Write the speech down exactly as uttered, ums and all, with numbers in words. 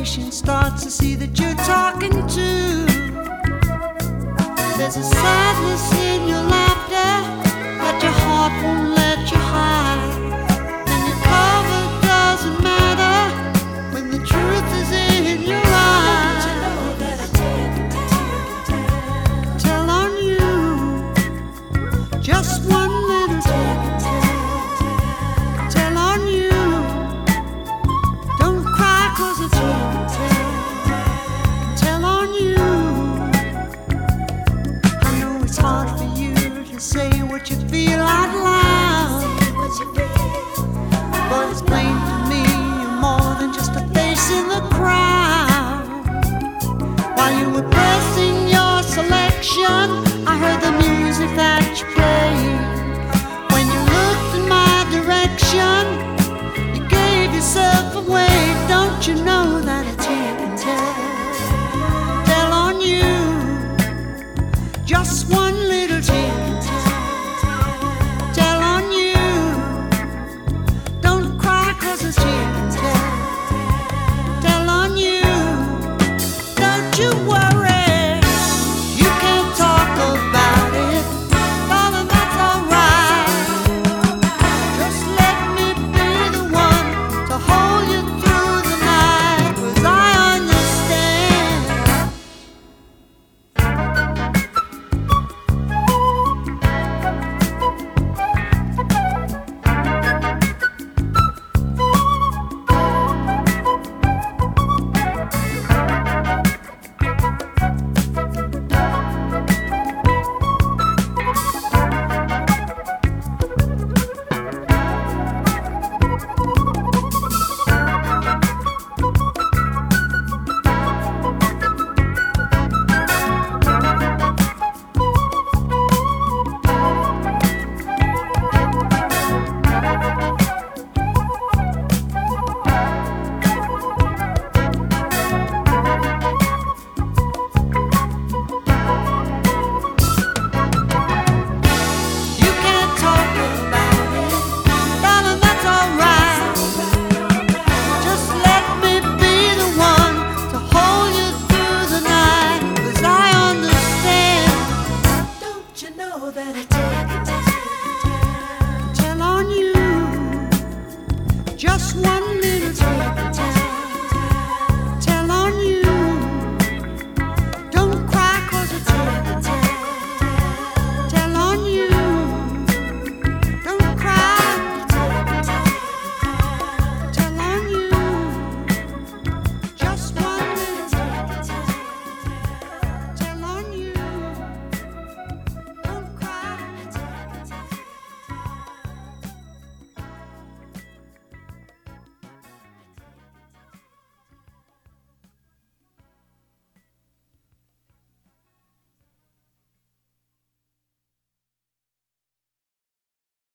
conversation starts to see that you're talking to. There's a sadness in your laughter that your heart won't let you hide. And your cover doesn't matter when the truth is in your eyes. Tell on you, just one little tale. Tell on you, don't cry 'cause it's real. Tell on you, I know it's hard for you to say what you feel out loud, but it's plain to me you're more than just a face in the crowd. While you were pressing your selection, I heard the music that you played. When you looked in my direction, you gave yourself away. Don't you know that a tear can tell? Tell on you, just one little tear can tell. Tell on you, don't cry 'cause a tear can tell. Tell on you, don't you worry, you can talk about it, darling, that's alright. Just let me be the one to hold you through the night, 'cause I understand. You can't talk about it, darling, that's alright. Just let me be the one to hold you through the night, 'cause I understand. Don't you know that I take it? Tell on you, just one little take.